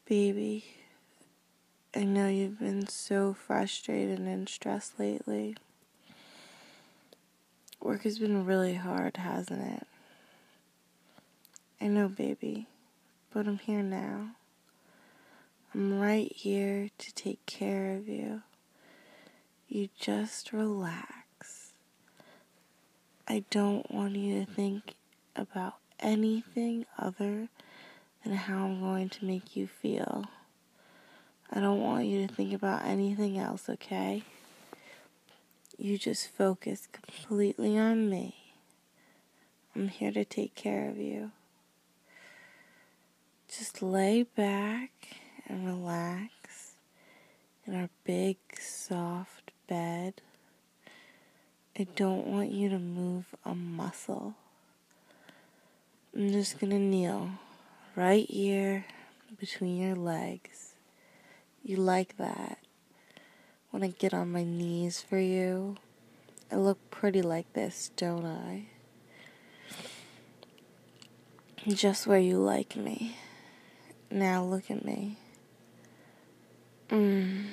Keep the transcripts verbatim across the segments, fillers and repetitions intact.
Baby, I know you've been so frustrated and stressed lately. Work has been really hard, hasn't it? I know, baby, but I'm here now. I'm right here to take care of you. You just relax. I don't want you to think about anything other than how I'm going to make you feel. I don't want you to think about anything else, okay? You just focus completely on me. I'm here to take care of you. Just lay back and relax in our big, soft bed. I don't want you to move a muscle. I'm just gonna kneel right here between your legs. You like that? When I get on my knees for you, I look pretty like this, don't I? Just where you like me. Now look at me. Mm.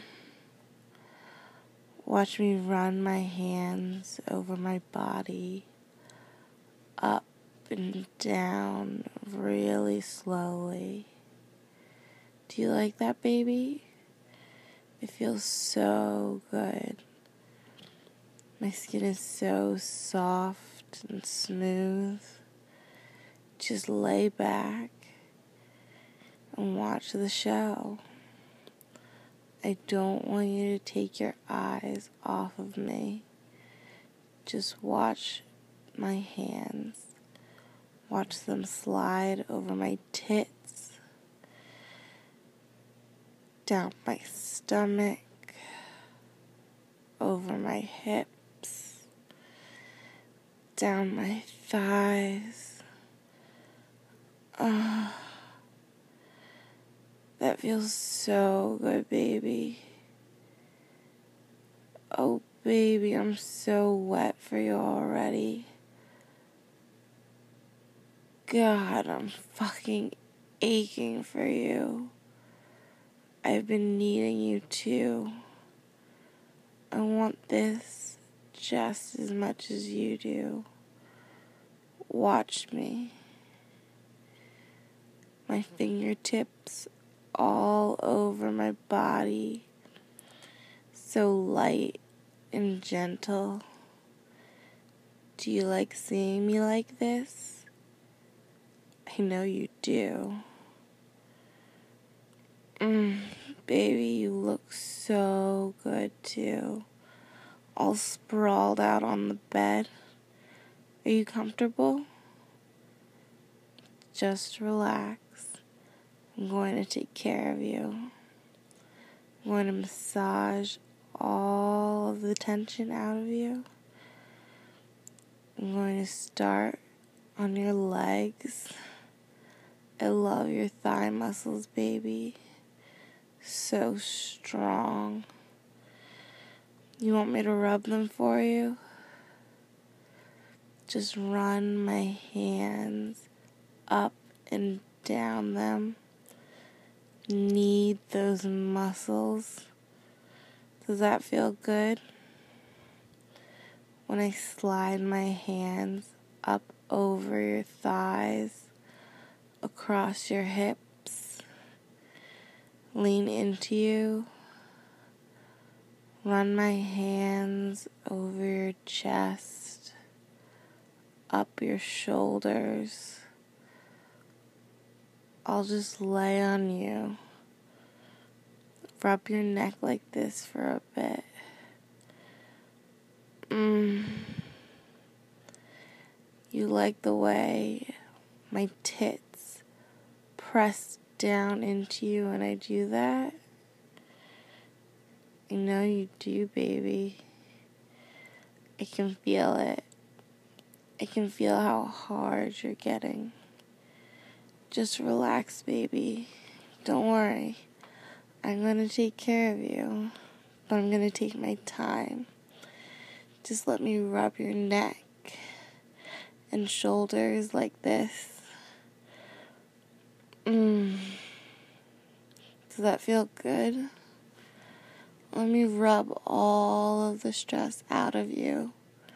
Watch me run my hands over my body, up and down really slowly. Do you like that, baby? It feels so good. My skin is so soft and smooth. Just lay back and watch the show. I don't want you to take your eyes off of me. Just watch my hands. Watch them slide over my tits, down my stomach, over my hips, down my thighs. Oh, that feels so good, baby. Oh, baby, I'm so wet for you already. God, I'm fucking aching for you. I've been needing you too. I want this just as much as you do. Watch me. My fingertips all over my body. So light and gentle. Do you like seeing me like this? I know you do. Mm, baby, you look so good too. All sprawled out on the bed. Are you comfortable? Just relax. I'm going to take care of you. I'm going to massage all of the tension out of you. I'm going to start on your legs. I love your thigh muscles, baby. So strong. You want me to rub them for you? Just run my hands up and down them. Knead those muscles. Does that feel good? When I slide my hands up over your thighs, across your hips, lean into you, run my hands over your chest, up your shoulders. I'll just lay on you. Rub your neck like this for a bit. Mm. You like the way my tits press down into you when I do that? I know you do, baby. I can feel it. I can feel how hard you're getting. Just relax, baby. Don't worry. I'm going to take care of you, but I'm going to take my time. Just let me rub your neck and shoulders like this. Mm. Does that feel good? Let me rub all of the stress out of you.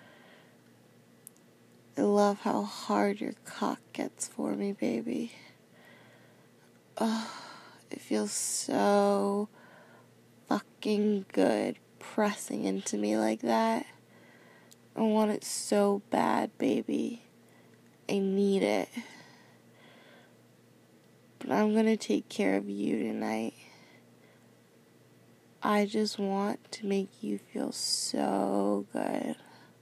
I love how hard your cock gets for me, baby. Oh, it feels so fucking good pressing into me like that. I want it so bad, baby. I need it. But I'm gonna take care of you tonight. I just want to make you feel so good.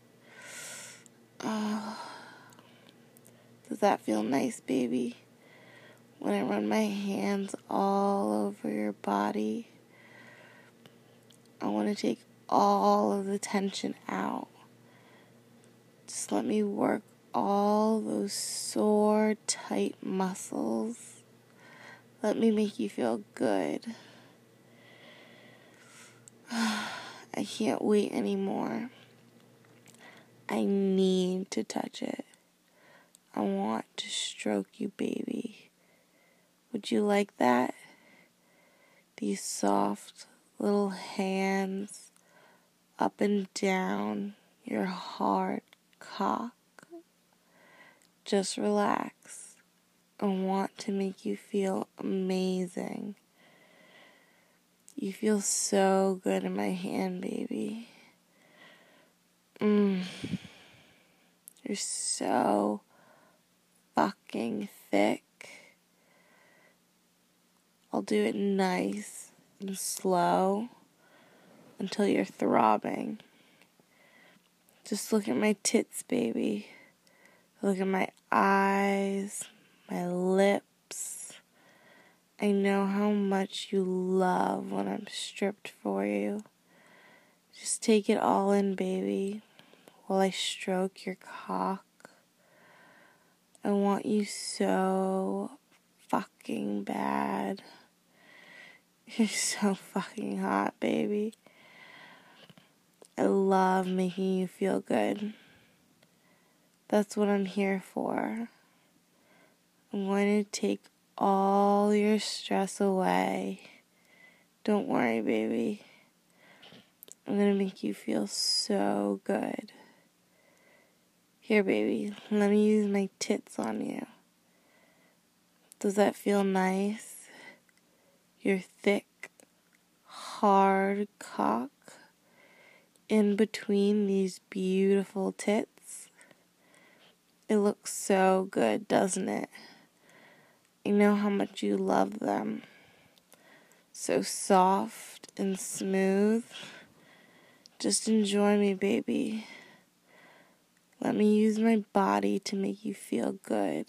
Oh, does that feel nice, baby? When I run my hands all over your body, I want to take all of the tension out. Just let me work all those sore, tight muscles. Let me make you feel good. I can't wait anymore. I need to touch it. I want to stroke you, baby. Would you like that? These soft little hands up and down your hard cock. Just relax. I want to make you feel amazing. You feel so good in my hand, baby. Mmm. You're so fucking thick. I'll do it nice and slow until you're throbbing. Just look at my tits, baby. Look at my eyes, my lips. I know how much you love when I'm stripped for you. Just take it all in, baby, while I stroke your cock. I want you so fucking bad. You're so fucking hot, baby. I love making you feel good. That's what I'm here for. I'm going to take all your stress away. Don't worry, baby. I'm going to make you feel so good. Here, baby, let me use my tits on you. Does that feel nice? Your thick, hard cock in between these beautiful tits. It looks so good, doesn't it? I know how much you love them. So soft and smooth. Just enjoy me, baby. Let me use my body to make you feel good.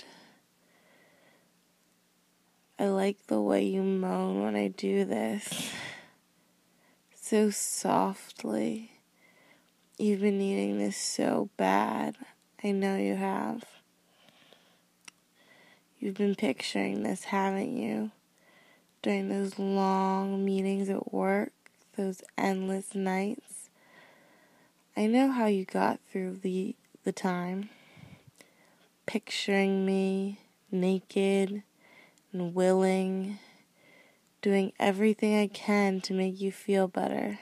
I like the way you moan when I do this. So softly. You've been needing this so bad. I know you have. You've been picturing this, haven't you? During those long meetings at work, those endless nights. I know how you got through the, the time. Picturing me naked and willing, doing everything I can to make you feel better.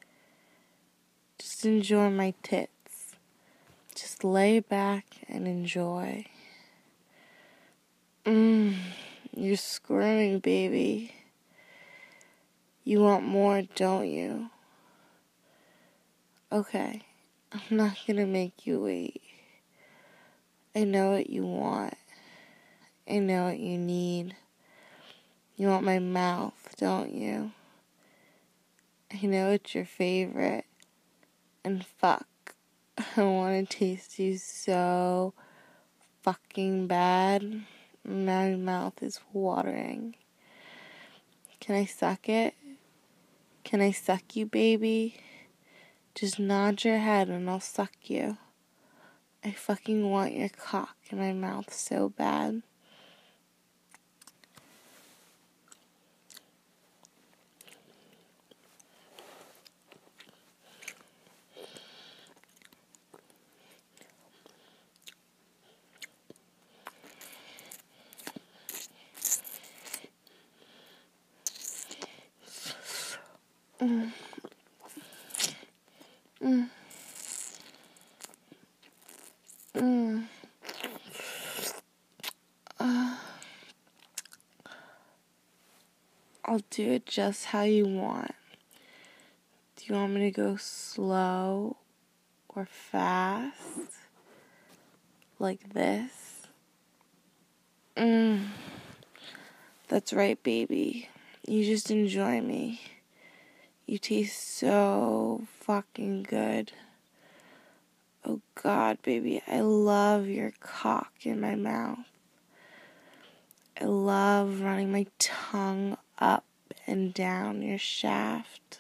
Just enjoy my tits. Just lay back and enjoy. Mmm, you're squirming, baby. You want more, don't you? Okay, I'm not gonna make you wait. I know what you want. I know what you need. You want my mouth, don't you? I know it's your favorite. And fuck, I want to taste you so fucking bad. My mouth is watering. Can I suck it? Can I suck you, baby? Just nod your head and I'll suck you. I fucking want your cock in my mouth so bad. Mm. Mm. Mm. Uh, I'll do it just how you want. Do you want me to go slow or fast? Like this? Mm. That's right, baby. You just enjoy me. You taste so fucking good. Oh God, baby, I love your cock in my mouth. I love running my tongue up and down your shaft.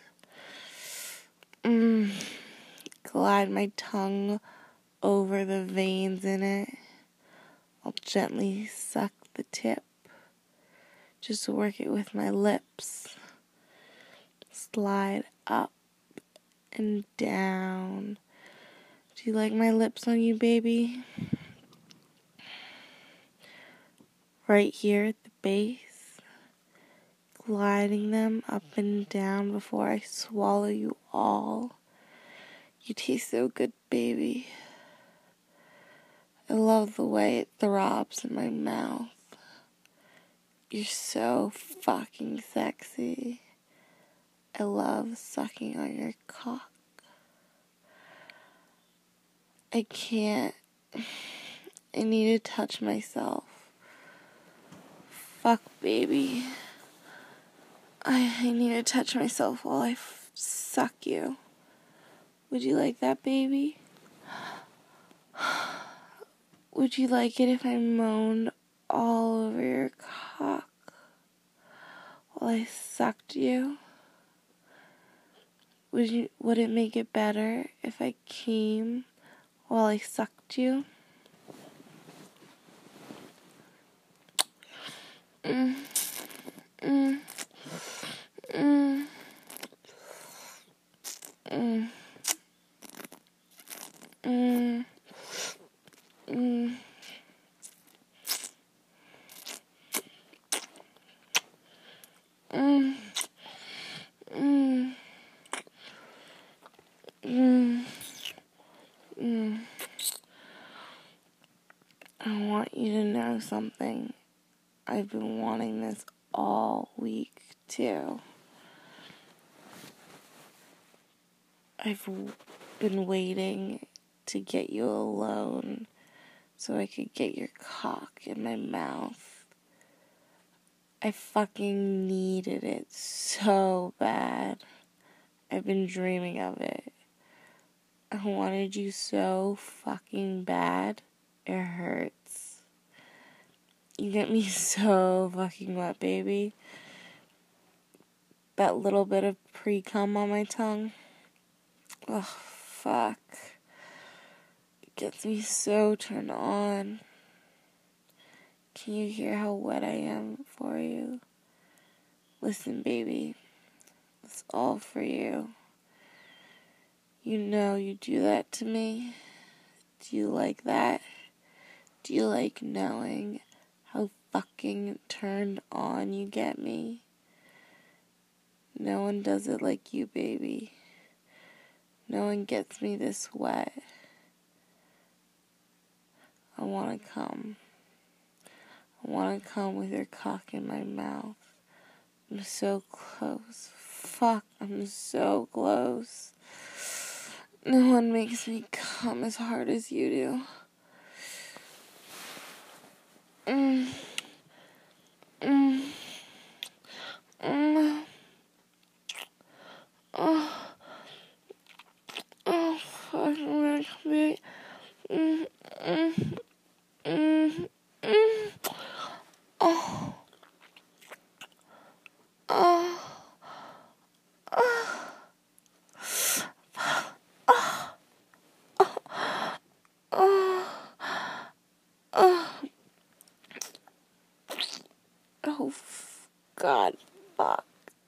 Mm. Glide my tongue over the veins in it. I'll gently suck the tip. Just work it with my lips. Slide up and down. Do you like my lips on you, baby? Right here at the base. Gliding them up and down before I swallow you all. You taste so good, baby. I love the way it throbs in my mouth. You're so fucking sexy. I love sucking on your cock. I can't. I need to touch myself. Fuck, baby. I, I need to touch myself while I f- suck you. Would you like that, baby? Would you like it if I moaned all over your cock while I sucked you? Would you? Would it make it better if I came while I sucked you? Mm, mm, mm, mm, mm, mm. Mm, mm, mm, mm. I want you to know something. I've been wanting this all week, too. I've been waiting to get you alone so I could get your cock in my mouth. I fucking needed it so bad. I've been dreaming of it. I wanted you so fucking bad. It hurts. You get me so fucking wet, baby. That little bit of pre-cum on my tongue. Oh, fuck. It gets me so turned on. Can you hear how wet I am for you? Listen, baby. It's all for you. You know you do that to me. Do you like that? Do you like knowing how fucking turned on you get me? No one does it like you, baby. No one gets me this wet. I want to come. I want to come with your cock in my mouth. I'm so close. Fuck, I'm so close. No one makes me come as hard as you do. Mm. Mm. Mm. Oh. Oh, fuck, I'm gonna come back. Mm. Mm. Mm. Mm. Oh. Oh. Oh. Oh. Oh. Oh, God, fuck.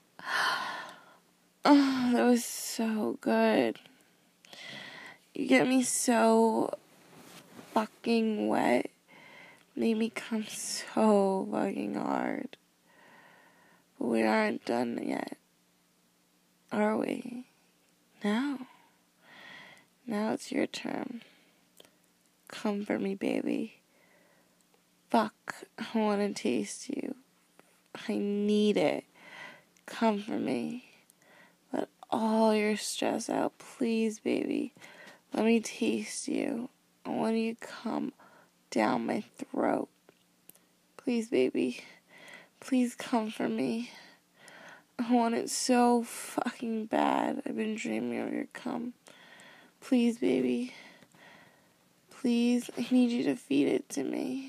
Oh, that was so good. You get me so fucking wet. Made me come so fucking hard. But we aren't done yet. Are we? No. Now it's your turn. Come for me, baby. Fuck, I want to taste you. I need it. Come for me. Let all your stress out, please, baby. Let me taste you. I want you to come down my throat. Please, baby. Please come for me. I want it so fucking bad. I've been dreaming of your cum. Please, baby. Please, I need you to feed it to me.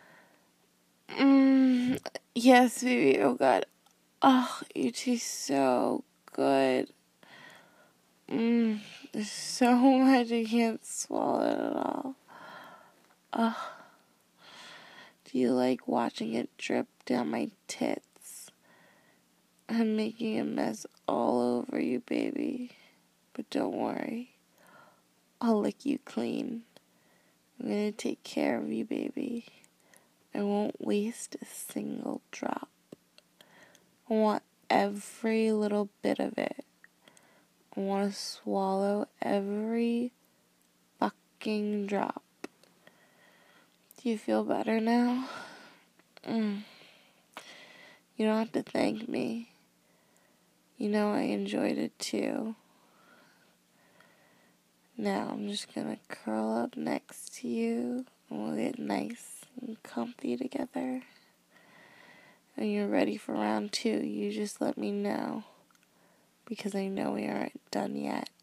Mmm. Yes, baby. Oh, God. Oh, you taste so good. Mmm. There's so much I can't swallow it at all. Oh. Do you like watching it drip down my tits? I'm making a mess all over you, baby. But don't worry. I'll lick you clean. I'm gonna take care of you, baby. I won't waste a single drop. I want every little bit of it. I want to swallow every fucking drop. Do you feel better now? Mm. You don't have to thank me. You know I enjoyed it too. Now I'm just gonna curl up next to you and we'll get nice and comfy together. And you're ready for round two, you just let me know. Because I know we aren't done yet.